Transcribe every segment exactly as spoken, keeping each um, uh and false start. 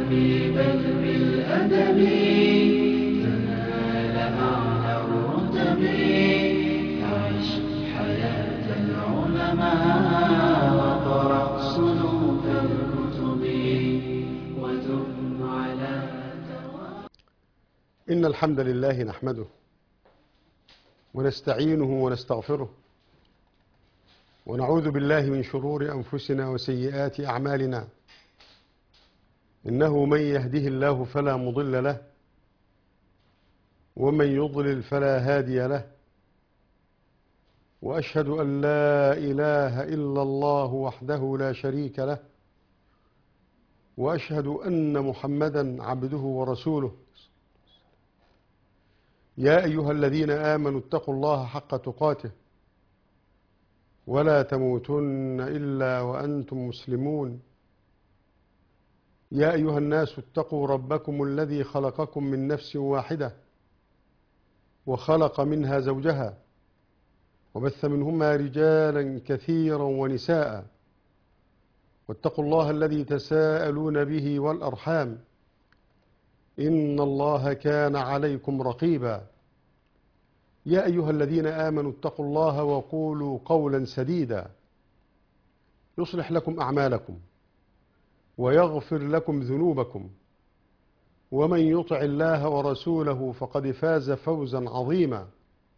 بل بالأدب تنال أعلى الرتب. فعش حياة العلماء واقرأ صنوف الكتب وتب على توابع. إن الحمد لله نحمده ونستعينه ونستغفره ونعوذ بالله من شرور أنفسنا وسيئات أعمالنا. إنه من يهده الله فلا مضل له ومن يضلل فلا هادي له، وأشهد أن لا إله إلا الله وحده لا شريك له، وأشهد أن محمدا عبده ورسوله. يا أيها الذين آمنوا اتقوا الله حق تقاته ولا تموتن إلا وأنتم مسلمون. يا أيها الناس اتقوا ربكم الذي خلقكم من نفس واحدة وخلق منها زوجها وبث منهما رجالا كثيرا ونساء، واتقوا الله الذي تساءلون به والأرحام إن الله كان عليكم رقيبا. يا أيها الذين آمنوا اتقوا الله وقولوا قولا سديدا يصلح لكم أعمالكم ويغفر لكم ذنوبكم، ومن يطع الله ورسوله فقد فاز فوزا عظيما.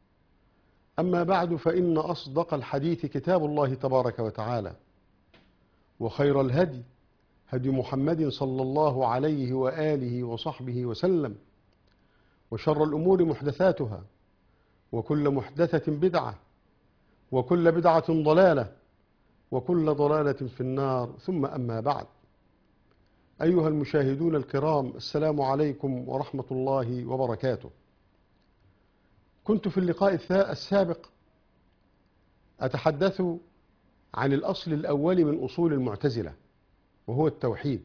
أما بعد، فإن أصدق الحديث كتاب الله تبارك وتعالى، وخير الهدي هدي محمد صلى الله عليه وآله وصحبه وسلم، وشر الأمور محدثاتها، وكل محدثة بدعة، وكل بدعة ضلالة، وكل ضلالة في النار. ثم أما بعد، أيها المشاهدون الكرام، السلام عليكم ورحمة الله وبركاته. كنت في اللقاء السابق أتحدث عن الأصل الأول من أصول المعتزلة وهو التوحيد،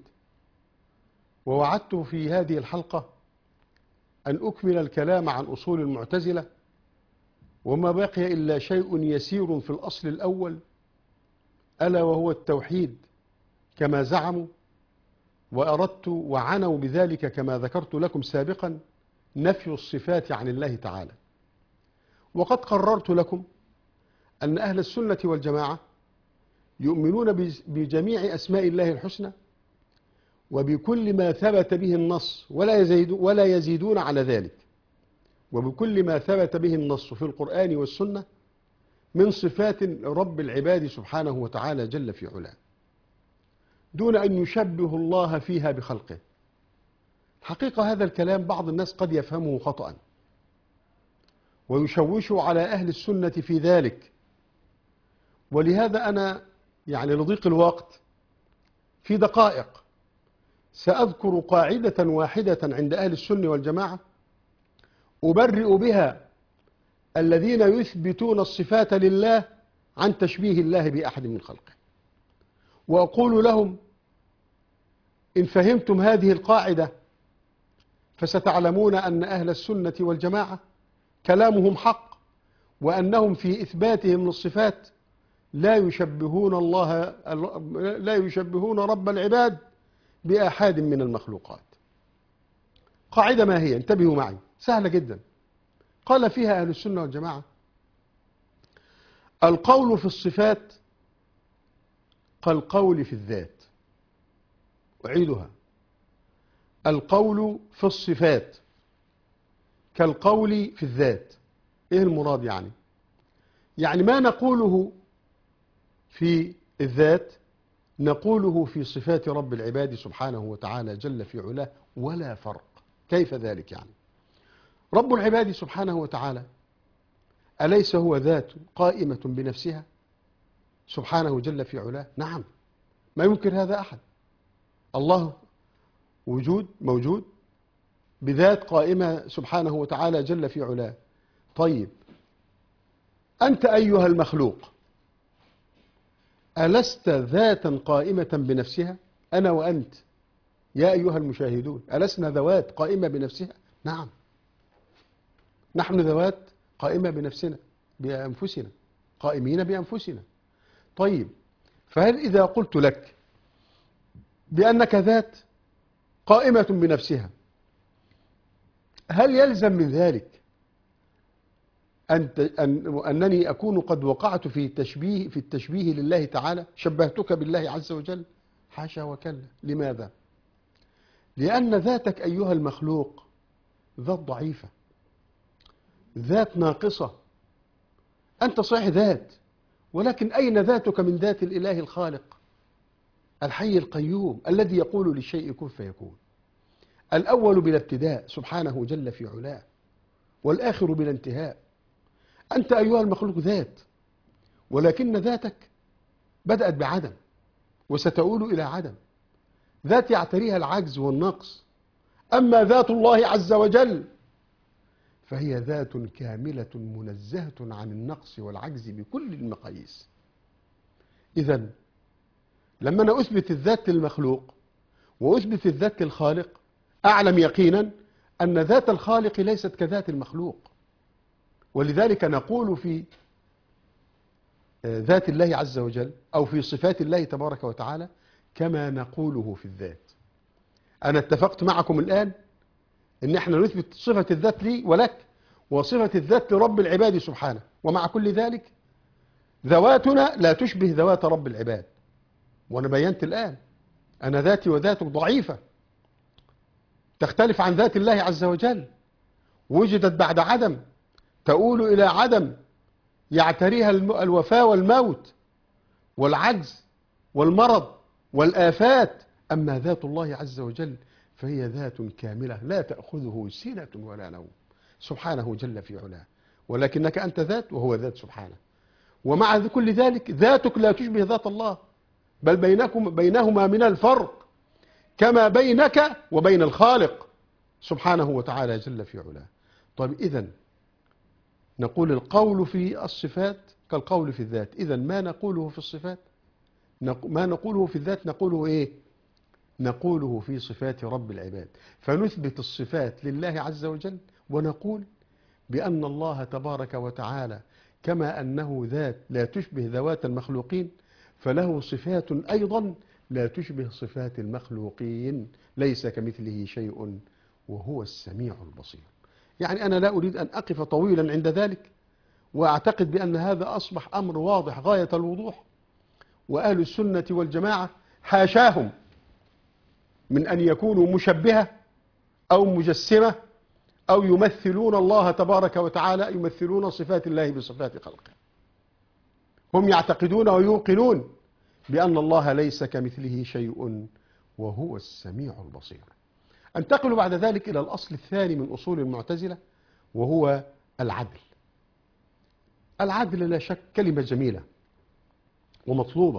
ووعدت في هذه الحلقة أن أكمل الكلام عن أصول المعتزلة، وما بقي إلا شيء يسير في الأصل الأول، ألا وهو التوحيد كما زعموا، وأردت وعنوا بذلك كما ذكرت لكم سابقا نفي الصفات عن الله تعالى. وقد قررت لكم أن أهل السنة والجماعة يؤمنون بجميع أسماء الله الحسنى وبكل ما ثبت به النص ولا يزيد ولا يزيدون على ذلك، وبكل ما ثبت به النص في القرآن والسنة من صفات رب العباد سبحانه وتعالى جل في علاه، دون أن يشبه الله فيها بخلقه. حقيقة هذا الكلام بعض الناس قد يفهمه خطأ ويشوش على أهل السنة في ذلك، ولهذا أنا يعني لضيق الوقت في دقائق سأذكر قاعدة واحدة عند أهل السنة والجماعة أبرئ بها الذين يثبتون الصفات لله عن تشبيه الله بأحد من خلقه، وأقول لهم: إن فهمتم هذه القاعدة فستعلمون أن أهل السنة والجماعة كلامهم حق، وأنهم في إثباتهم للصفات لا يشبهون الله لا يشبهون رب العباد بأحد من المخلوقات. قاعدة ما هي؟ انتبهوا معي، سهلة جدا. قال فيها أهل السنة والجماعة: القول في الصفات كالقول في الذات. أعيدها: القول في الصفات كالقول في الذات. إيه المراد يعني؟ يعني ما نقوله في الذات نقوله في صفات رب العباد سبحانه وتعالى جل في علاه ولا فرق. كيف ذلك يعني؟ رب العباد سبحانه وتعالى أليس هو ذات قائمة بنفسها سبحانه جل في علاه؟ نعم، ما ينكر هذا أحد. الله وجود موجود بذات قائمة سبحانه وتعالى جل في علاه. طيب، أنت أيها المخلوق ألست ذاتا قائمة بنفسها؟ أنا وأنت يا أيها المشاهدون ألسنا ذوات قائمة بنفسها؟ نعم، نحن ذوات قائمة بنفسنا بأنفسنا، قائمين بأنفسنا. طيب، فهل إذا قلت لك بأنك ذات قائمة بنفسها، هل يلزم من ذلك أن أن أنني أكون قد وقعت في التشبيه في التشبيه لله تعالى، شبهتك بالله عز وجل؟ حاشا وكلا. لماذا؟ لأن ذاتك أيها المخلوق ذات ضعيفة، ذات ناقصة. أنت صحيح ذات، ولكن أين ذاتك من ذات الإله الخالق الحي القيوم الذي يقول للشيء كن فيكون، الأول بلا ابتداء سبحانه جل في علاه، والآخر بلا انتهاء. أنت أيها المخلوق ذات، ولكن ذاتك بدأت بعدم وستؤول إلى عدم، ذات يعتريها العجز والنقص. أما ذات الله عز وجل فهي ذات كاملة منزهة عن النقص والعجز بكل المقاييس. إذن لما أنا أثبت الذات للمخلوق وأثبت الذات للخالق، أعلم يقينا أن ذات الخالق ليست كذات المخلوق. ولذلك نقول في ذات الله عز وجل أو في صفات الله تبارك وتعالى كما نقوله في الذات. أنا اتفقت معكم الآن إن احنا نثبت صفة الذات لي ولك وصفة الذات لرب العباد سبحانه، ومع كل ذلك ذواتنا لا تشبه ذوات رب العباد. وأنا بينت الآن أنا ذاتي وذاتك ضعيفة، تختلف عن ذات الله عز وجل، وجدت بعد عدم، تؤول إلى عدم يعتريها الوفاة والموت والعجز والمرض والآفات. أما ذات الله عز وجل فهي ذات كاملة لا تأخذه سنة ولا نوم سبحانه جل في علاه، ولكنك أنت ذات وهو ذات سبحانه. ومع كل ذلك ذاتك لا تشبه ذات الله، بل بينكم بينهما من الفرق كما بينك وبين الخالق سبحانه وتعالى جل في علاه. طيب إذن نقول القول في الصفات كالقول في الذات، إذن ما نقوله في الصفات ما نقوله في الذات نقوله إيه؟ نقوله في صفات رب العباد. فنثبت الصفات لله عز وجل ونقول بأن الله تبارك وتعالى كما أنه ذات لا تشبه ذوات المخلوقين، فله صفات أيضا لا تشبه صفات المخلوقين، ليس كمثله شيء وهو السميع البصير. يعني أنا لا أريد أن أقف طويلا عند ذلك، وأعتقد بأن هذا أصبح أمر واضح غاية الوضوح. وأهل السنة والجماعة حاشاهم من أن يكونوا مشبهة أو مجسمة أو يمثلون الله تبارك وتعالى، يمثلون صفات الله بصفات خلقه. هم يعتقدون ويوقنون بأن الله ليس كمثله شيء وهو السميع البصير. انتقل بعد ذلك إلى الأصل الثاني من أصول المعتزلة، وهو العدل. العدل لا شك كلمة جميلة ومطلوبة،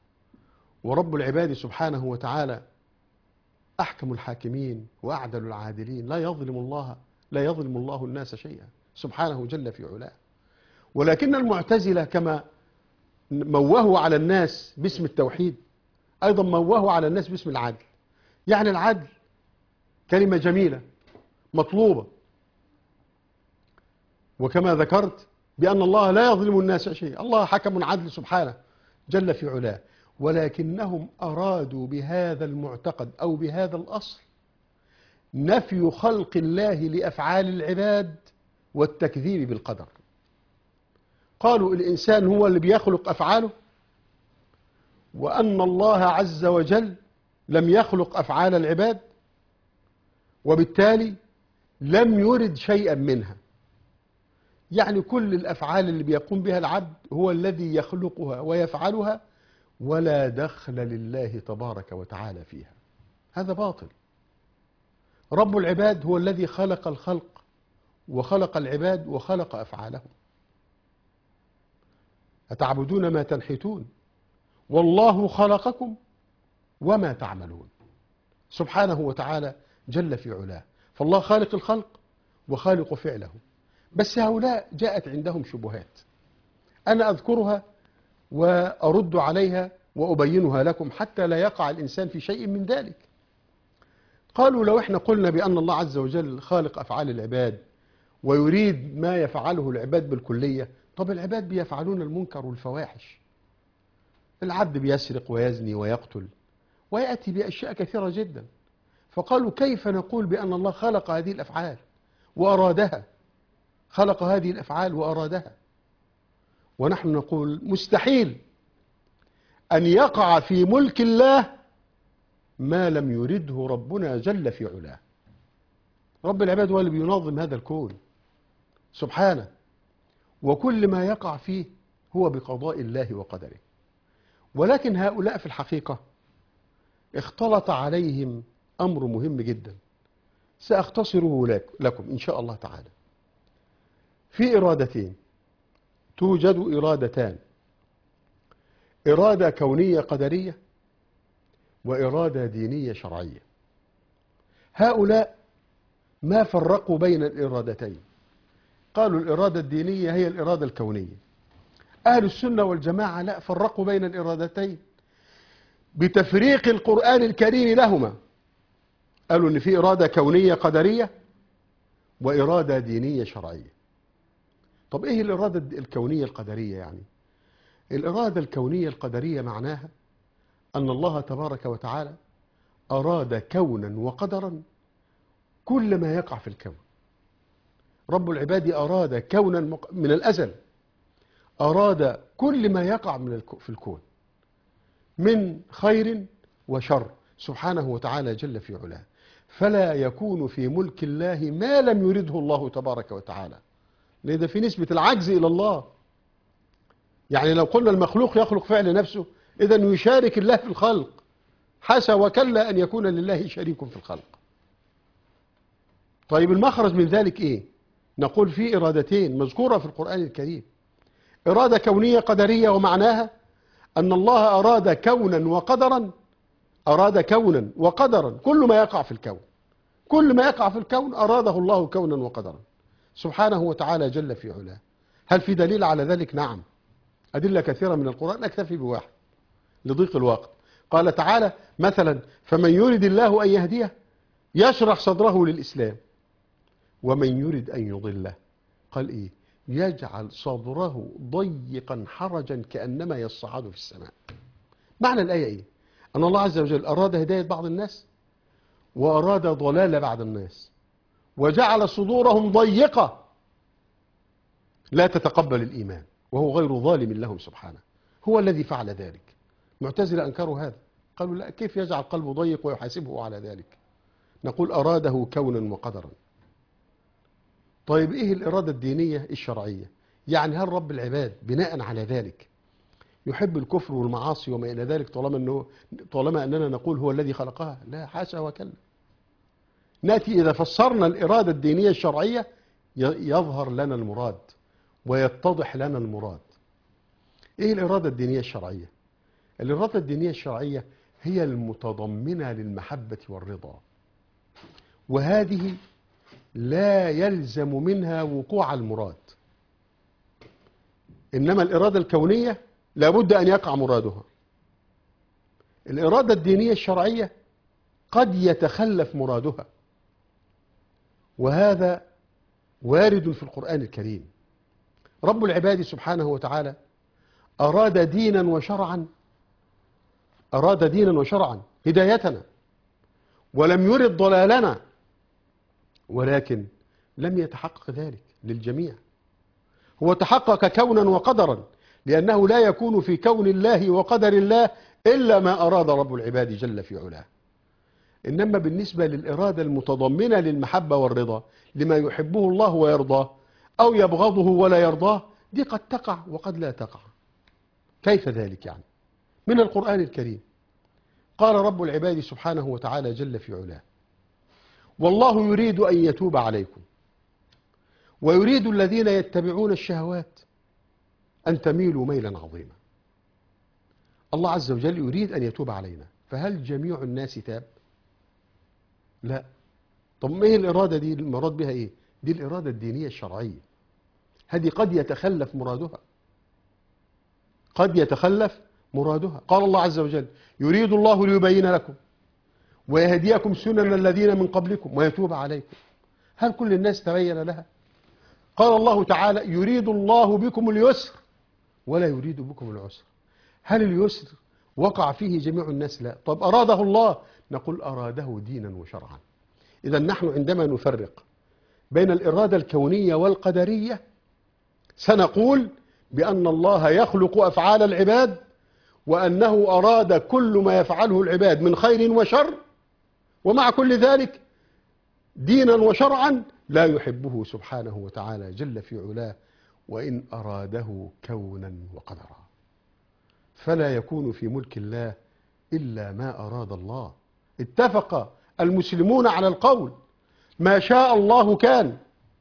ورب العباد سبحانه وتعالى أحكم الحاكمين وأعدل العادلين، لا يظلم الله لا يظلم الله الناس شيئا سبحانه جل في علاه. ولكن المعتزلة كما موهوا على الناس باسم التوحيد أيضا موهوا على الناس باسم العدل. يعني العدل كلمة جميلة مطلوبة، وكما ذكرت بأن الله لا يظلم الناس شيئا، الله حكم عدل سبحانه جل في علاه. ولكنهم أرادوا بهذا المعتقد أو بهذا الأصل نفي خلق الله لأفعال العباد والتكذيب بالقدر. قالوا الإنسان هو اللي بيخلق أفعاله، وأن الله عز وجل لم يخلق أفعال العباد، وبالتالي لم يرد شيئا منها. يعني كل الأفعال اللي بيقوم بها العبد هو الذي يخلقها ويفعلها، ولا دخل لله تبارك وتعالى فيها. هذا باطل. رب العباد هو الذي خلق الخلق وخلق العباد وخلق أفعالهم. أتعبدون ما تنحتون والله خلقكم وما تعملون سبحانه وتعالى جل في علاه. فالله خالق الخلق وخالق فعله. بس هؤلاء جاءت عندهم شبهات أنا أذكرها وأرد عليها وأبينها لكم حتى لا يقع الإنسان في شيء من ذلك. قالوا لو احنا قلنا بأن الله عز وجل خالق أفعال العباد ويريد ما يفعله العباد بالكلية، طب العباد بيفعلون المنكر والفواحش، العبد بيسرق ويزني ويقتل ويأتي بأشياء كثيرة جدا، فقالوا كيف نقول بأن الله خلق هذه الأفعال وأرادها، خلق هذه الأفعال وأرادها، ونحن نقول مستحيل أن يقع في ملك الله ما لم يرده ربنا جل في علاه. رب العباد هو اللي بينظم هذا الكون سبحانه، وكل ما يقع فيه هو بقضاء الله وقدره. ولكن هؤلاء في الحقيقة اختلط عليهم أمر مهم جدا سأختصره لكم إن شاء الله تعالى. في إرادتين، توجد إرادتان، إرادة كونية قدرية وإرادة دينية شرعية. هؤلاء ما فرقوا بين الإرادتين، قالوا الإرادة الدينية هي الإرادة الكونية. أهل السنة والجماعة لا، فرقوا بين الإرادتين بتفريق القرآن الكريم لهما. قالوا إن في إرادة كونية قدرية وإرادة دينية شرعية. طب إيه الإرادة الكونية القدرية يعني؟ الإرادة الكونية القدرية معناها أن الله تبارك وتعالى أراد كونا وقدرا كل ما يقع في الكون. رب العباد أراد كونا من الأزل، أراد كل ما يقع من في الكون من خير وشر سبحانه وتعالى جل في علاه. فلا يكون في ملك الله ما لم يرده الله تبارك وتعالى، لأن ده في نسبة العجز إلى الله. يعني لو قلنا المخلوق يخلق فعل نفسه، إذن يشارك الله في الخلق. حاشا وكلا أن يكون لله شريك في الخلق. طيب المخرج من ذلك إيه؟ نقول في إرادتين مذكورة في القرآن الكريم، إرادة كونية قدرية ومعناها أن الله أراد كونا وقدرا، أراد كونا وقدرا كل ما يقع في الكون، كل ما يقع في الكون أراده الله كونا وقدرا سبحانه وتعالى جل في علاه. هل في دليل على ذلك؟ نعم، أدلة كثيرة من القرآن، أكتفي بواحد لضيق الوقت. قال تعالى مثلا فمن يرد الله أن يهديه يشرح صدره للإسلام ومن يرد أن يضله قال إيه؟ يجعل صدره ضيقا حرجا كأنما يصعد في السماء. معنى الآية إيه؟ أن الله عز وجل أراد هداية بعض الناس وأراد ضلال بعض الناس، وجعل صدورهم ضيقة لا تتقبل الإيمان، وهو غير ظالم لهم سبحانه، هو الذي فعل ذلك. معتزلة أنكروا هذا، قالوا لا، كيف يجعل قلبه ضيق ويحاسبه على ذلك؟ نقول أراده كونا وقدرا. طيب إيه الإرادة الدينية الشرعية؟ يعني هل رب العباد بناء على ذلك يحب الكفر والمعاصي وما إلى ذلك طالما أنه طالما أننا نقول هو الذي خلقها؟ لا، حاشا وكلا. نأتي إذا فسرنا الإرادة الدينية الشرعية يظهر لنا المراد ويتضح لنا المراد. إيه الإرادة الدينية الشرعية؟ الإرادة الدينية الشرعية هي المتضمنة للمحبة والرضا، وهذه لا يلزم منها وقوع المراد. إنما الإرادة الكونية لابد أن يقع مرادها. الإرادة الدينية الشرعية قد يتخلف مرادها، وهذا وارد في القرآن الكريم. رب العباد سبحانه وتعالى أراد دينا وشرعا، أراد دينا وشرعا هدايتنا، ولم يرد ضلالنا، ولكن لم يتحقق ذلك للجميع. هو تحقق كونا وقدرا، لأنه لا يكون في كون الله وقدر الله إلا ما أراد رب العباد جل في علاه. إنما بالنسبة للإرادة المتضمنة للمحبة والرضا لما يحبه الله ويرضاه أو يبغضه ولا يرضاه، دي قد تقع وقد لا تقع. كيف ذلك يعني؟ من القرآن الكريم قال رب العباد سبحانه وتعالى جل في علاه والله يريد أن يتوب عليكم ويريد الذين يتبعون الشهوات أن تميلوا ميلا عظيما. الله عز وجل يريد أن يتوب علينا، فهل جميع الناس تاب؟ لا. طب ما هي الإرادة دي؟ المراد بها إيه؟ دي الإرادة الدينية الشرعية، هذه قد يتخلف مرادها، قد يتخلف مرادها. قال الله عز وجل يريد الله ليبين لكم ويهديكم سنن الذين من قبلكم ويتوب عليكم. هل كل الناس تبين لها؟ قال الله تعالى يريد الله بكم اليسر ولا يريد بكم العسر. هل اليسر وقع فيه جميع الناس؟ لا. طب أراده الله نقول أراده دينا وشرعا. إذا نحن عندما نفرق بين الإرادة الكونية والقدرية سنقول بأن الله يخلق أفعال العباد، وأنه أراد كل ما يفعله العباد من خير وشر، ومع كل ذلك دينا وشرعا لا يحبه سبحانه وتعالى جل في علاه، وإن أراده كونا وقدرا. فلا يكون في ملك الله إلا ما أراد الله. اتفق المسلمون على القول ما شاء الله كان،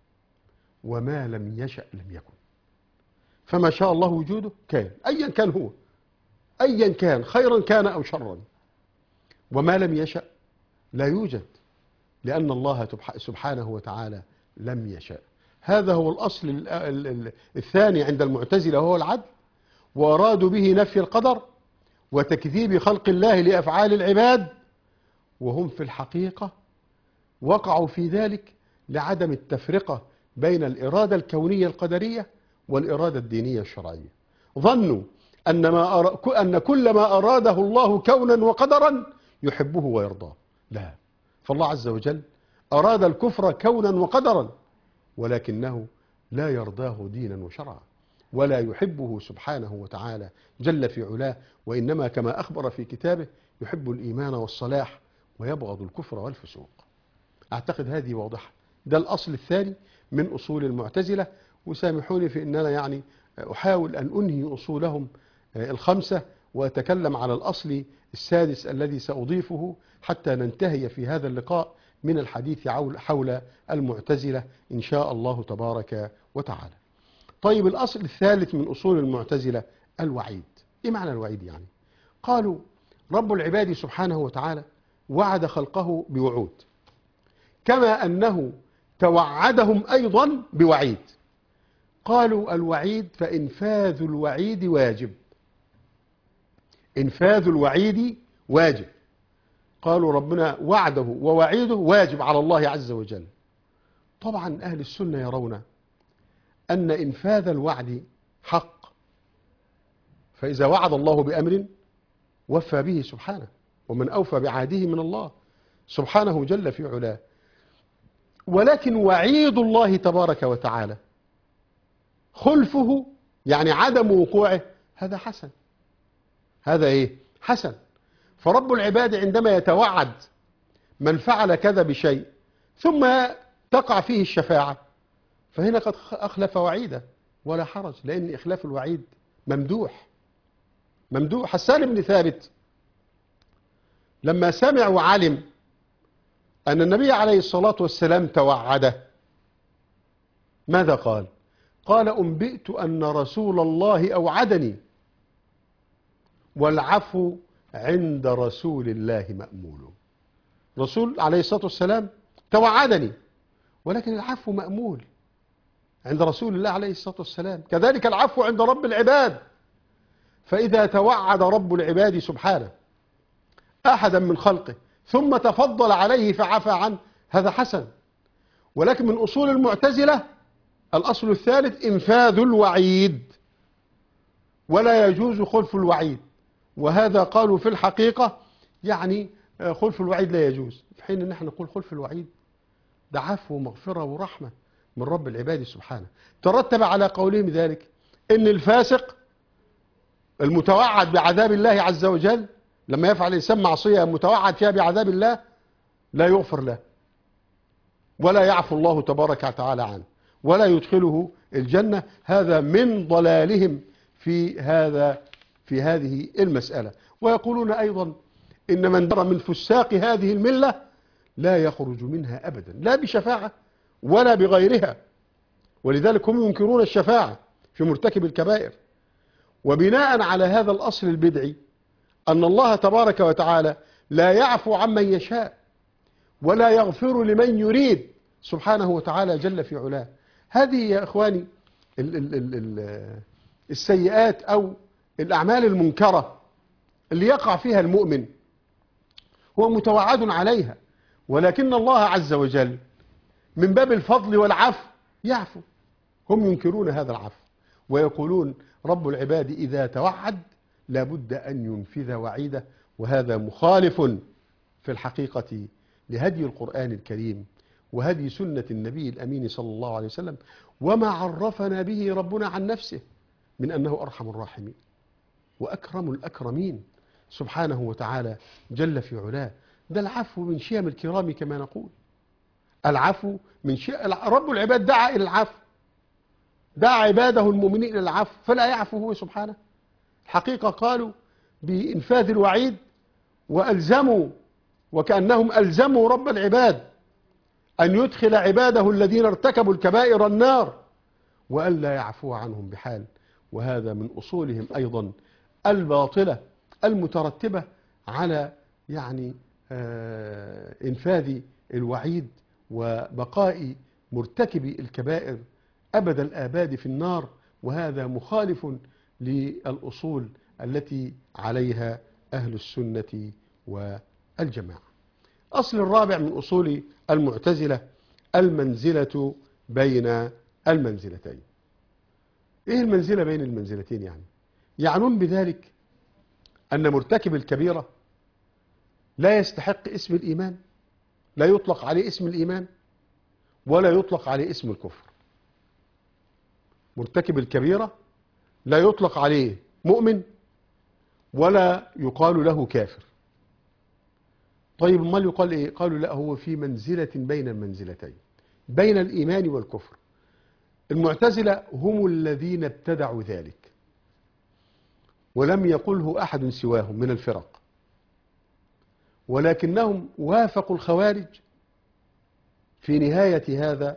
وما لم يشأ لم يكن. فما شاء الله وجوده كان، أيا كان هو، أيا كان خيرا كان أو شرا. وما لم يشأ لا يوجد، لأن الله سبحانه وتعالى لم يشاء. هذا هو الأصل الثاني عند المعتزلة، وهو العدل، وأرادوا به نفي القدر وتكذيب خلق الله لأفعال العباد، وهم في الحقيقة وقعوا في ذلك لعدم التفرقة بين الإرادة الكونية القدرية والإرادة الدينية الشرعية. ظنوا أن, ما أر... أن كل ما أراده الله كونا وقدرا يحبه ويرضاه. لا، فالله عز وجل أراد الكفر كونا وقدرا، ولكنه لا يرضاه دينا وشرعا، ولا يحبه سبحانه وتعالى جل في علاه، وإنما كما أخبر في كتابه يحب الإيمان والصلاح ويبغض الكفر والفسوق. أعتقد هذه واضحة. ده الأصل الثاني من أصول المعتزلة، وسامحوني في أننا يعني أحاول أن أنهي أصولهم الخمسة وأتكلم على الأصل السادس الذي سأضيفه حتى ننتهي في هذا اللقاء من الحديث حول المعتزلة إن شاء الله تبارك وتعالى. طيب، الأصل الثالث من أصول المعتزلة الوعيد. إيه معنى الوعيد يعني؟ قالوا رب العباد سبحانه وتعالى وعد خلقه بوعود، كما أنه توعدهم أيضا بوعيد. قالوا الوعيد فإنفاذ الوعيد واجب. إنفاذ الوعيد واجب. قالوا ربنا وعده ووعيده واجب على الله عز وجل. طبعا أهل السنة يرون أن إنفاذ الوعد حق، فإذا وعد الله بأمر وفى به سبحانه، ومن أوفى بعهده من الله سبحانه جل في علاه. ولكن وعيد الله تبارك وتعالى خلفه، يعني عدم وقوعه، هذا حسن. هذا إيه؟ حسن. فرب العباد عندما يتوعد من فعل كذا بشيء ثم تقع فيه الشفاعة، فهنا قد أخلف وعيده ولا حرج، لأن إخلاف الوعيد ممدوح. ممدوح. حسان بن ثابت لما سمع وعلم أن النبي عليه الصلاة والسلام توعده، ماذا قال؟ قال أنبئت أن رسول الله أوعدني، والعفو عند رسول الله مأمول. رسول عليه الصلاة والسلام توعدني، ولكن العفو مأمول عند رسول الله عليه الصلاة والسلام. كذلك العفو عند رب العباد. فإذا توعد رب العباد سبحانه أحدا من خلقه ثم تفضل عليه فعفى عنه، هذا حسن. ولكن من أصول المعتزلة الأصل الثالث إنفاذ الوعيد، ولا يجوز خلف الوعيد. وهذا قالوا في الحقيقة يعني خلف الوعيد لا يجوز، في حين ان احنا نقول خلف الوعيد ده عفو ومغفرة ورحمة من رب العباد سبحانه. ترتب على قولهم ذلك ان الفاسق المتوعد بعذاب الله عز وجل لما يفعل الإنسان معصية متوعد فيها بعذاب الله لا يغفر له، ولا يعفو الله تبارك وتعالى عنه، ولا يدخله الجنة. هذا من ضلالهم في هذا في هذه المسألة. ويقولون أيضا إن من در من فساق هذه الملة لا يخرج منها أبدا، لا بشفاعة ولا بغيرها. ولذلك هم ينكرون الشفاعة في مرتكب الكبائر. وبناء على هذا الأصل البدعي أن الله تبارك وتعالى لا يعفو عمن يشاء ولا يغفر لمن يريد سبحانه وتعالى جل في علاه. هذه يا إخواني ال ال ال ال السيئات أو الأعمال المنكرة اللي يقع فيها المؤمن هو متوعد عليها، ولكن الله عز وجل من باب الفضل والعفو يعفو. هم ينكرون هذا العفو ويقولون رب العباد إذا توعد لابد أن ينفذ وعيده، وهذا مخالف في الحقيقة لهدي القرآن الكريم وهدي سنة النبي الأمين صلى الله عليه وسلم، وما عرفنا به ربنا عن نفسه من أنه أرحم الراحمين وأكرم الأكرمين سبحانه وتعالى جل في علاه. ده العفو من شيم الكرام كما نقول. العفو من شيء، رب العباد دعا إلى العفو، دعا عباده المؤمنين إلى العفو، فلا يعفو هو سبحانه. الحقيقة قالوا بإنفاذ الوعيد وألزموا، وكأنهم ألزموا رب العباد أن يدخل عباده الذين ارتكبوا الكبائر النار وأن لا يعفو عنهم بحال. وهذا من أصولهم أيضا الباطلة المترتبة على يعني آه إنفاذ الوعيد وبقاء مرتكبي الكبائر أبد الآباد في النار. وهذا مخالف للأصول التي عليها أهل السنة والجماعة. أصل الرابع من أصول المعتزلة المنزلة بين المنزلتين. إيه المنزلة بين المنزلتين؟ يعني يعنون بذلك أن مرتكب الكبيرة لا يستحق اسم الإيمان، لا يطلق عليه اسم الإيمان ولا يطلق عليه اسم الكفر. مرتكب الكبيرة لا يطلق عليه مؤمن ولا يقال له كافر. طيب ما يقال إيه؟ قالوا لا، هو في منزلة بين المنزلتين، بين الإيمان والكفر. المعتزلة هم الذين ابتدعوا ذلك ولم يقله أحد سواهم من الفرق، ولكنهم وافقوا الخوارج في نهاية هذا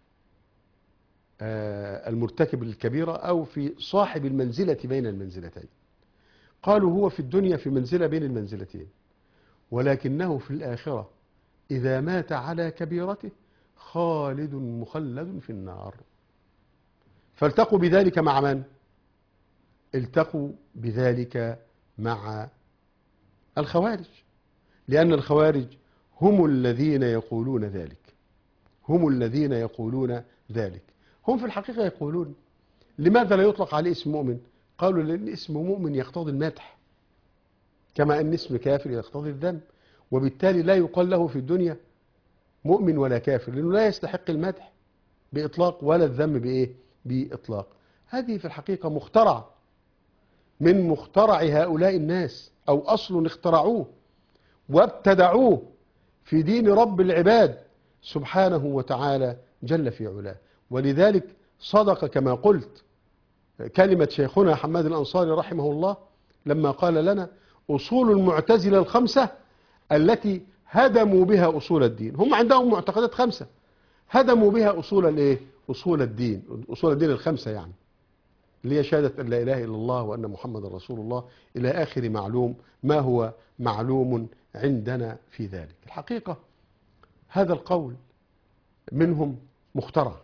المرتكب الكبيرة أو في صاحب المنزلة بين المنزلتين. قالوا هو في الدنيا في منزلة بين المنزلتين، ولكنه في الآخرة إذا مات على كبيرته خالد مخلد في النار. فالتقوا بذلك مع من؟ التقوا بذلك مع الخوارج، لأن الخوارج هم الذين يقولون ذلك، هم الذين يقولون ذلك. هم في الحقيقة يقولون لماذا لا يطلق عليه اسم مؤمن؟ قالوا لأن اسم مؤمن يقتضي المدح، كما أن اسم كافر يقتضي الذم، وبالتالي لا يقال له في الدنيا مؤمن ولا كافر، لأنه لا يستحق المدح بإطلاق ولا الذم بإيه؟ بإطلاق. هذه في الحقيقة مخترع من مخترع هؤلاء الناس، أو أصل اخترعوه وابتدعوه في دين رب العباد سبحانه وتعالى جل في علاه. ولذلك صدق كما قلت كلمة شيخنا حماد الأنصاري رحمه الله لما قال لنا أصول المعتزلة الخمسة التي هدموا بها أصول الدين. هم عندهم معتقدات خمسة هدموا بها أصول الايه؟ أصول الدين، أصول الدين الخمسة، يعني اللي هي شهادة أن لا إله إلا الله وأن محمد رسول الله إلى آخر معلوم ما هو معلوم عندنا في ذلك. الحقيقة هذا القول منهم مخترع،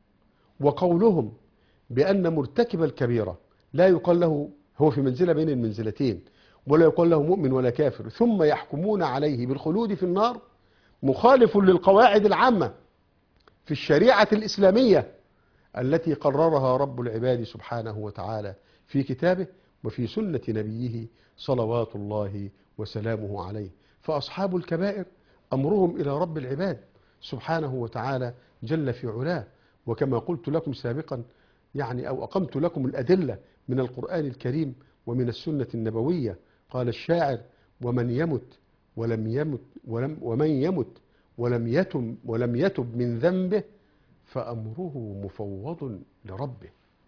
وقولهم بأن مرتكب الكبيرة لا يقال له هو في منزلة بين المنزلتين ولا يقال له مؤمن ولا كافر ثم يحكمون عليه بالخلود في النار مخالف للقواعد العامة في الشريعة الإسلامية التي قررها رب العباد سبحانه وتعالى في كتابه وفي سنة نبيه صلوات الله وسلامه عليه. فأصحاب الكبائر أمرهم إلى رب العباد سبحانه وتعالى جل في علاه. وكما قلت لكم سابقا يعني أو أقمت لكم الأدلة من القرآن الكريم ومن السنة النبوية. قال الشاعر: ومن يمت ولم يمت ولم ومن يمت ولم يتم ولم يتب من ذنبه فأمره مفوض لربه.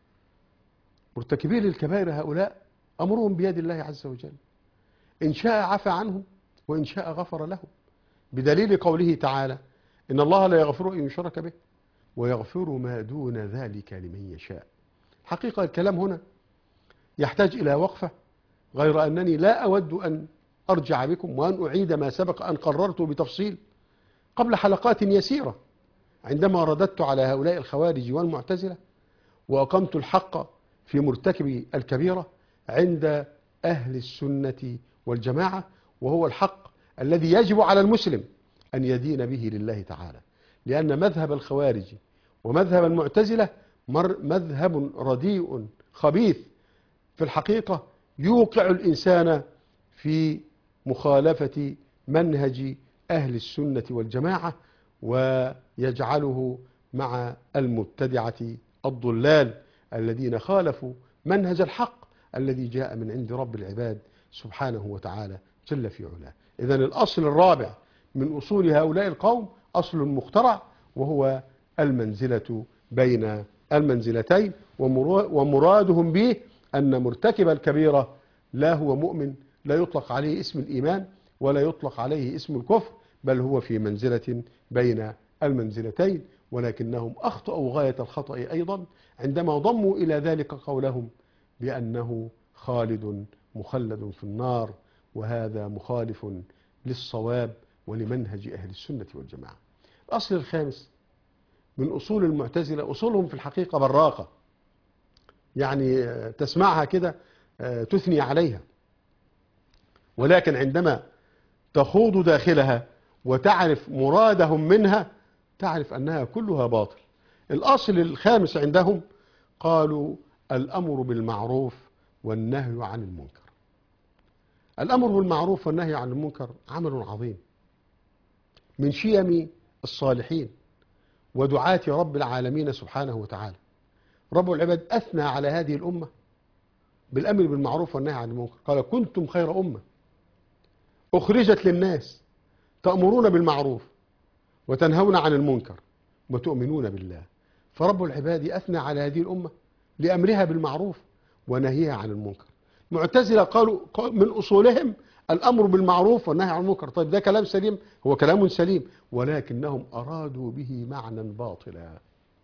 مرتكبين الكبائر هؤلاء أمرهم بيد الله عز وجل، إن شاء عفى عنهم وإن شاء غفر لهم، بدليل قوله تعالى: إن الله لا يغفر أن يشرك به ويغفر ما دون ذلك لمن يشاء. حقيقة الكلام هنا يحتاج إلى وقفة، غير أنني لا أود أن أرجع بكم وأن أعيد ما سبق أن قررته بتفصيل قبل حلقات يسيرة عندما رددت على هؤلاء الخوارج والمعتزلة وأقمت الحق في مرتكب الكبيرة عند أهل السنة والجماعة، وهو الحق الذي يجب على المسلم أن يدين به لله تعالى، لأن مذهب الخوارج ومذهب المعتزلة مذهب رديء خبيث في الحقيقة يوقع الإنسان في مخالفة منهج أهل السنة والجماعة، ويجعله مع المبتدعة الضلال الذين خالفوا منهج الحق الذي جاء من عند رب العباد سبحانه وتعالى جل في علاه. إذن الأصل الرابع من أصول هؤلاء القوم أصل مخترع، وهو المنزلة بين المنزلتين، ومرادهم به أن مرتكب الكبيرة لا هو مؤمن، لا يطلق عليه اسم الإيمان ولا يطلق عليه اسم الكفر، بل هو في منزلة بين المنزلتين، ولكنهم أخطأوا غاية الخطأ أيضا عندما ضموا إلى ذلك قولهم بأنه خالد مخلد في النار، وهذا مخالف للصواب ولمنهج أهل السنة والجماعة. الأصل الخامس من أصول المعتزلة، أصولهم في الحقيقة براقة، يعني تسمعها كده تثني عليها، ولكن عندما تخوض داخلها وتعرف مرادهم منها تعرف أنها كلها باطل. الأصل الخامس عندهم قالوا الأمر بالمعروف والنهي عن المنكر. الأمر بالمعروف والنهي عن المنكر عمل عظيم من شيم الصالحين ودعاة رب العالمين سبحانه وتعالى. رب العباد أثنى على هذه الأمة بالأمر بالمعروف والنهي عن المنكر، قال كنتم خير أمة أخرجت للناس تأمرون بالمعروف وتنهون عن المنكر وتؤمنون بالله. فرب العباد أثنى على هذه الأمة لأمرها بالمعروف ونهيها عن المنكر. معتزلة قالوا من أصولهم الأمر بالمعروف والنهي عن المنكر. طيب ده كلام سليم، هو كلام سليم، ولكنهم أرادوا به معنى باطلا.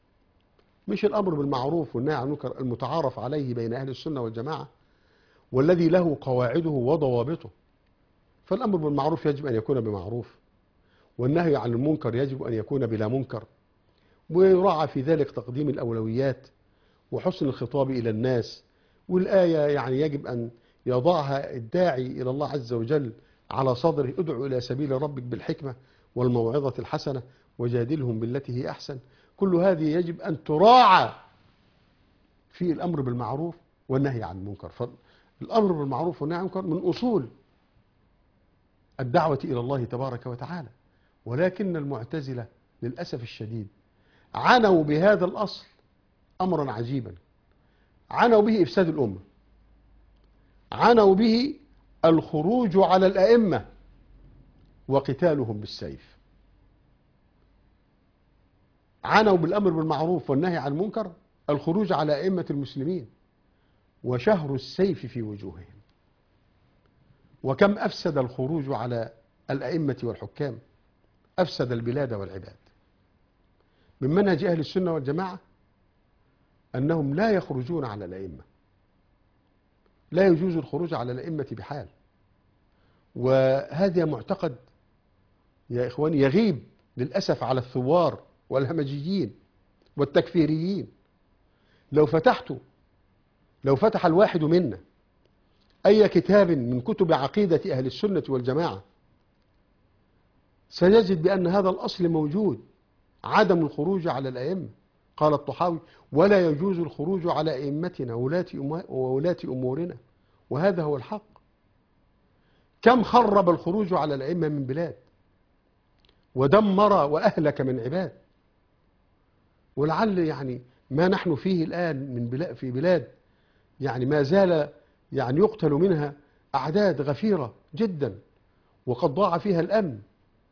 مش الأمر بالمعروف والنهي عن المنكر المتعارف عليه بين أهل السنة والجماعة والذي له قواعده وضوابطه. فالأمر بالمعروف يجب أن يكون بمعروف، والنهي عن المنكر يجب أن يكون بلا منكر، ويراعى في ذلك تقديم الأولويات وحسن الخطاب إلى الناس. والآية يعني يجب أن يضعها الداعي إلى الله عز وجل على صدره، ادعو إلى سبيل ربك بالحكمة والموعظة الحسنة وجادلهم بالتي هي أحسن. كل هذه يجب أن تراعى في الأمر بالمعروف والنهي عن المنكر. فالأمر بالمعروف والنهي عن المنكر من أصول الدعوة إلى الله تبارك وتعالى، ولكن المعتزلة للأسف الشديد عنوا بهذا الأصل أمرا عجيبا، عنوا به إفساد الأمة، عنوا به الخروج على الأئمة وقتالهم بالسيف. عنوا بالأمر بالمعروف والنهي عن المنكر الخروج على أئمة المسلمين وشهر السيف في وجوههم. وكم أفسد الخروج على الأئمة والحكام، أفسد البلاد والعباد. من منهج أهل السنة والجماعة أنهم لا يخرجون على الأئمة، لا يجوز الخروج على الأئمة بحال. وهذا معتقد يا إخواني يغيب للأسف على الثوار والهمجيين والتكفيريين. لو فتحت لو فتح الواحد منا أي كتاب من كتب عقيدة أهل السنة والجماعة سيجد بأن هذا الأصل موجود، عدم الخروج على الأئمة. قال الطحاوي ولا يجوز الخروج على أئمتنا وولاة أمورنا، وهذا هو الحق. كم خرب الخروج على الأئمة من بلاد ودمر وأهلك من عباد، ولعل يعني ما نحن فيه الآن من بلاد في بلاد يعني ما زال يعني يقتل منها أعداد غفيرة جدا، وقد ضاع فيها الأمن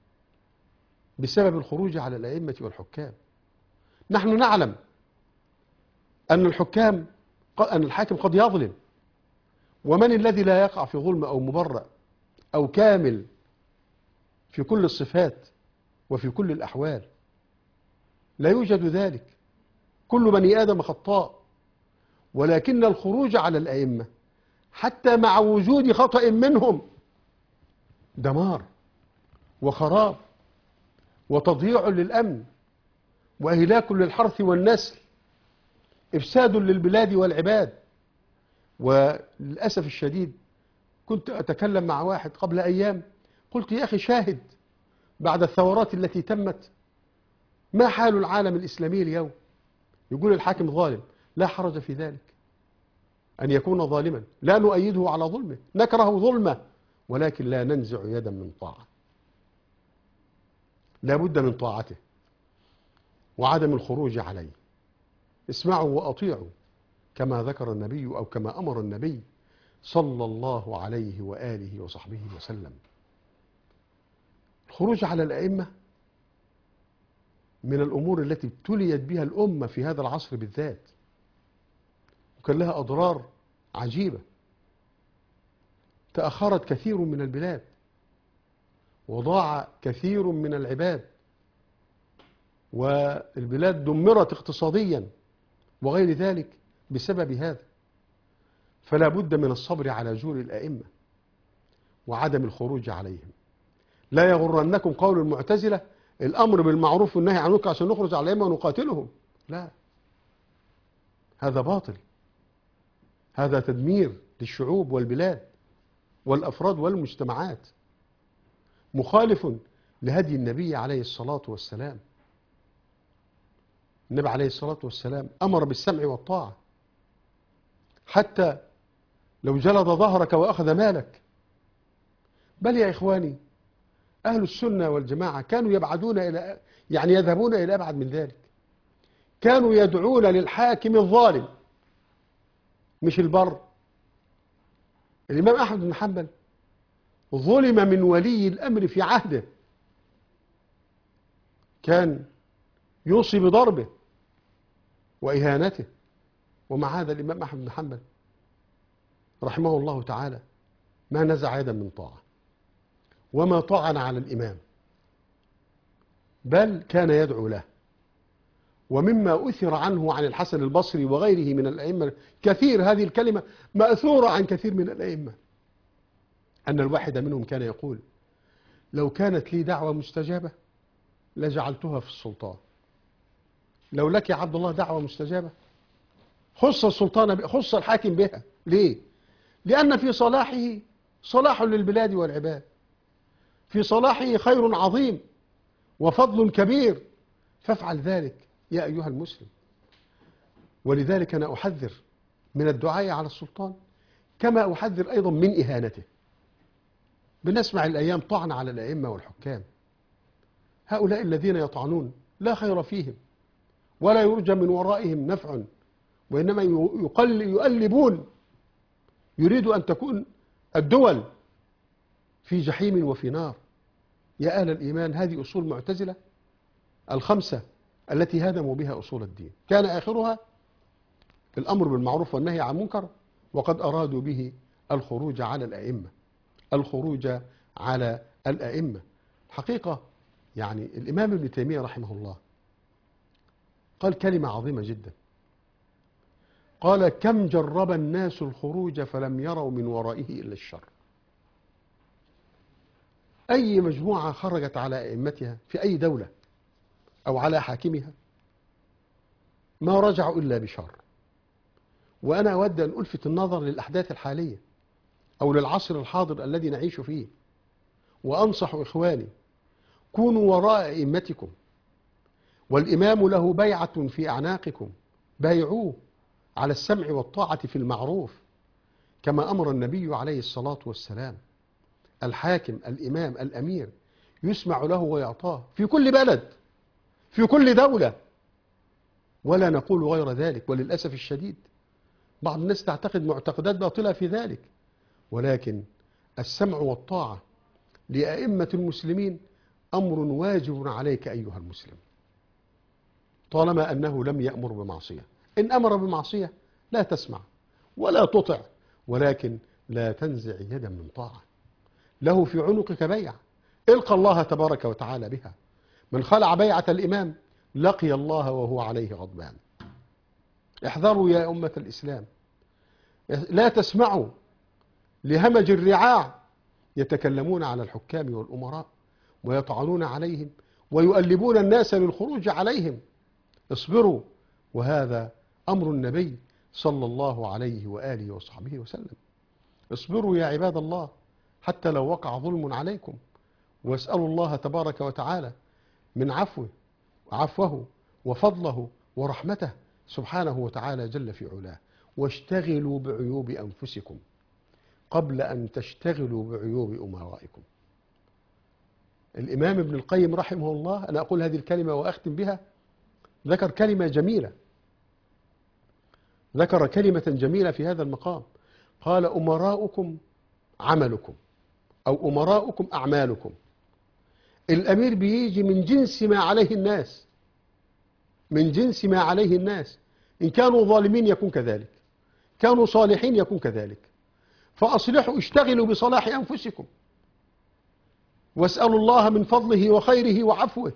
بسبب الخروج على الأئمة والحكام. نحن نعلم أن الحكام أن الحاكم قد يظلم، ومن الذي لا يقع في ظلم أو مبرأ أو كامل في كل الصفات وفي كل الأحوال؟ لا يوجد ذلك، كل بني آدم خطاء. ولكن الخروج على الأئمة حتى مع وجود خطأ منهم دمار وخراب وتضييع للأمن وإهلاك للحرث والنسل، إفساد للبلاد والعباد. وللأسف الشديد كنت أتكلم مع واحد قبل أيام، قلت يا أخي شاهد بعد الثورات التي تمت ما حال العالم الإسلامي اليوم؟ يقول الحاكم ظالم، لا حرج في ذلك أن يكون ظالما، لا نؤيده على ظلمه، نكره ظلمه، ولكن لا ننزع يدا من طاعة. لا بد من طاعته وعدم الخروج عليه. اسمعوا وأطيعوا كما ذكر النبي أو كما أمر النبي صلى الله عليه وآله وصحبه وسلم. الخروج على الأئمة من الأمور التي ابتليت بها الأمة في هذا العصر بالذات، وكان لها أضرار عجيبة. تأخرت كثير من البلاد وضاع كثير من العباد، والبلاد دمرت اقتصاديا وغير ذلك بسبب هذا. فلا بد من الصبر على جور الأئمة وعدم الخروج عليهم. لا يغرنكم قول المعتزلة الأمر بالمعروف والنهي عن المنكر عشان نخرج على الأئمة ونقاتلهم، لا، هذا باطل، هذا تدمير للشعوب والبلاد والأفراد والمجتمعات، مخالف لهدي النبي عليه الصلاة والسلام. النبي عليه الصلاة والسلام أمر بالسمع والطاعة، حتى لو جلد ظهرك وأخذ مالك. بل يا إخواني أهل السنة والجماعة كانوا يبعدون إلى يعني يذهبون إلى أبعد من ذلك، كانوا يدعون للحاكم الظالم مش البر. الإمام أحمد بن حنبل ظلم من ولي الأمر في عهده، كان يوصي بضربه وإهانته، ومع هذا الإمام أحمد بن حنبل رحمه الله تعالى ما نزع يدا من طاعة وما طعن على الإمام، بل كان يدعو له. ومما أثر عنه عن الحسن البصري وغيره من الأئمة كثير، هذه الكلمة مأثورة عن كثير من الأئمة، أن الواحد منهم كان يقول: لو كانت لي دعوة مستجابة لجعلتها في السلطان. لو لك يا عبد الله دعوة مستجابة خص السلطان، خص الحاكم بها. ليه؟ لأن في صلاحه صلاح للبلاد والعباد، في صلاحه خير عظيم وفضل كبير، فافعل ذلك يا أيها المسلم. ولذلك أنا أحذر من الدعاء على السلطان، كما أحذر أيضا من إهانته. بنسمع الأيام طعن على الأئمة والحكام، هؤلاء الذين يطعنون لا خير فيهم ولا يرجى من ورائهم نفع، وإنما يقل يؤلبون، يريد أن تكون الدول في جحيم وفي نار. يا أهل الإيمان، هذه أصول معتزلة الخمسة التي هدموا بها أصول الدين، كان آخرها الأمر بالمعروف والنهي عن المنكر، وقد أرادوا به الخروج على الأئمة، الخروج على الأئمة. حقيقة يعني الإمام ابن تيمية رحمه الله قال كلمة عظيمة جدا، قال: كم جرب الناس الخروج فلم يروا من ورائه إلا الشر. أي مجموعة خرجت على أئمتها في أي دولة أو على حاكمها ما رجعوا إلا بشر. وأنا أود أن ألفت النظر للأحداث الحالية أو للعصر الحاضر الذي نعيش فيه، وأنصح إخواني: كونوا وراء أئمتكم، والإمام له بيعة في أعناقكم، بايعوه على السمع والطاعة في المعروف كما أمر النبي عليه الصلاة والسلام. الحاكم الإمام الأمير يسمع له ويعطاه في كل بلد في كل دولة، ولا نقول غير ذلك. وللأسف الشديد بعض الناس تعتقد معتقدات باطلة في ذلك، ولكن السمع والطاعة لأئمة المسلمين أمر واجب عليك أيها المسلم، طالما أنه لم يأمر بمعصية. إن أمر بمعصية لا تسمع ولا تطع، ولكن لا تنزع يدا من طاعة. له في عنقك بيعة، القى الله تبارك وتعالى بها. من خلع بيعة الإمام لقي الله وهو عليه غضبان. احذروا يا أمة الإسلام، لا تسمعوا لهمج الرعاع يتكلمون على الحكام والأمراء ويطعنون عليهم ويؤلبون الناس للخروج عليهم. اصبروا، وهذا أمر النبي صلى الله عليه وآله وصحبه وسلم. اصبروا يا عباد الله حتى لو وقع ظلم عليكم، واسألوا الله تبارك وتعالى من عفوه عفوه وفضله ورحمته سبحانه وتعالى جل في علاه. واشتغلوا بعيوب أنفسكم قبل أن تشتغلوا بعيوب أمرائكم. الإمام ابن القيم رحمه الله، أنا أقول هذه الكلمة وأختم بها، ذكر كلمة جميلة، ذكر كلمة جميلة في هذا المقام. قال: أمراؤكم عملكم، أو أمراؤكم أعمالكم. الأمير بيجي من جنس ما عليه الناس، من جنس ما عليه الناس. إن كانوا ظالمين يكون كذلك، كانوا صالحين يكون كذلك. فأصلحوا، اشتغلوا بصلاح أنفسكم، واسألوا الله من فضله وخيره وعفوه،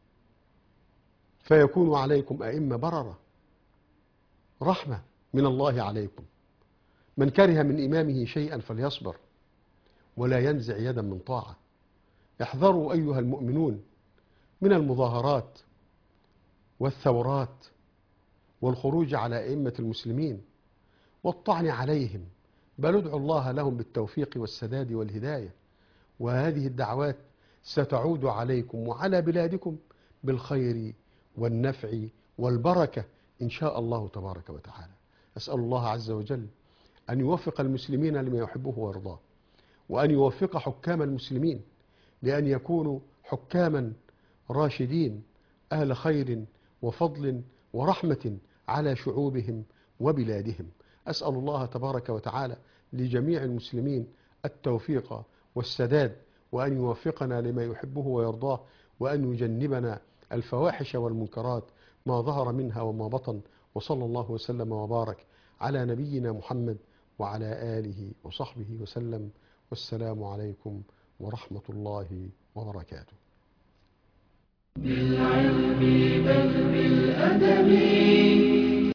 فيكون عليكم أئمة بررة، رحمة من الله عليكم. من كره من إمامه شيئا فليصبر، ولا ينزع يدا من طاعة. احذروا أيها المؤمنون من المظاهرات والثورات والخروج على أئمة المسلمين والطعن عليهم، بل ادعوا الله لهم بالتوفيق والسداد والهداية. وهذه الدعوات ستعود عليكم وعلى بلادكم بالخير والنفع والبركة إن شاء الله تبارك وتعالى. أسأل الله عز وجل أن يوفق المسلمين لما يحبه ويرضاه، وأن يوفق حكام المسلمين لأن يكونوا حكاما راشدين أهل خير وفضل ورحمة على شعوبهم وبلادهم. أسأل الله تبارك وتعالى لجميع المسلمين التوفيق والسداد، وأن يوفقنا لما يحبه ويرضاه، وأن يجنبنا الفواحش والمنكرات ما ظهر منها وما بطن. وصلى الله وسلم وبارك على نبينا محمد وعلى آله وصحبه وسلم. والسلام عليكم ورحمة الله وبركاته. بالعلم بل بالأدب